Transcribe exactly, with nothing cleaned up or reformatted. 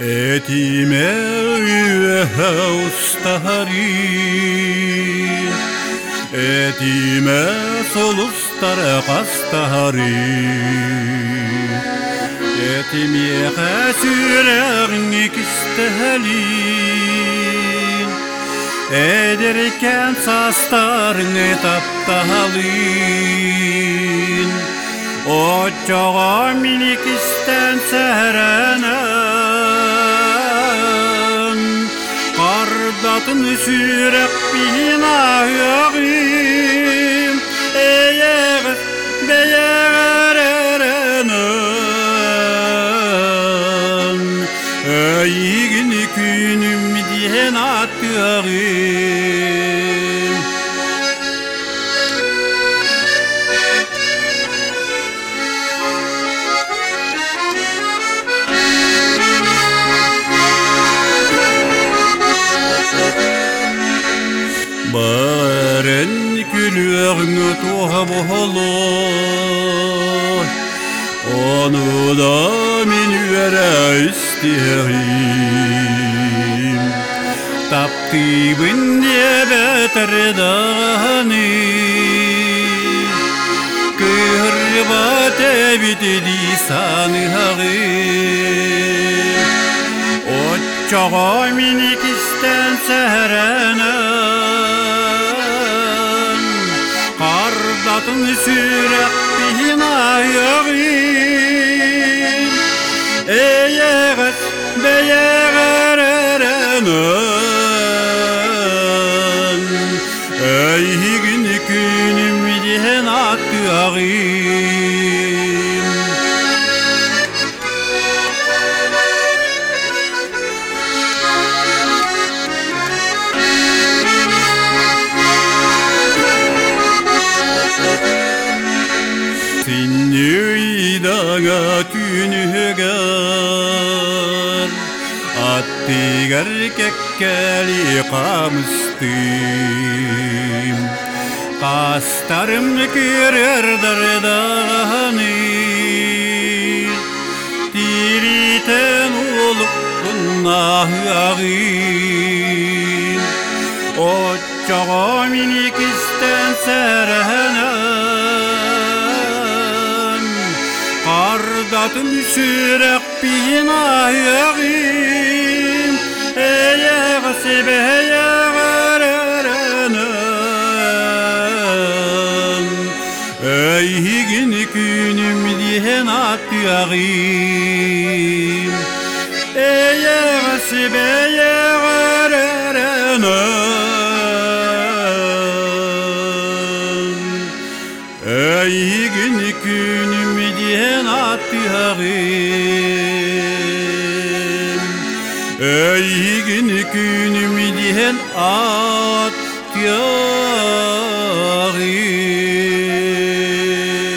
etime ustari etime solustara qastari etime qasiragni kistalin ederken sastarını taptalin o çoğa minik isten serenem kardatın sürek binayağım eyeğ beyeğ erenem eyğin günüm diyen attığım Baren külüğünü tuhab olur onu da min vere isterim taptibin diye beter dağını kırbat ebiti lisanı hağım o çoğa minik isten serenem kardatın sürek binayağım eyeğet beyeğer erenem eyğin günüm diyen attığım Daga tünüger attigar kekkeli qamıstim qastarım kirer dardağını tiriten olup gunnahağın o çoğa minik isten serenem kardatın sürek binayağım eyeğsi beyeğer erenem eyğin günüm diyen attığım eyeğsi beyeğer erenem eyğin günüm diyen attığım eyğin günüm diyen attığım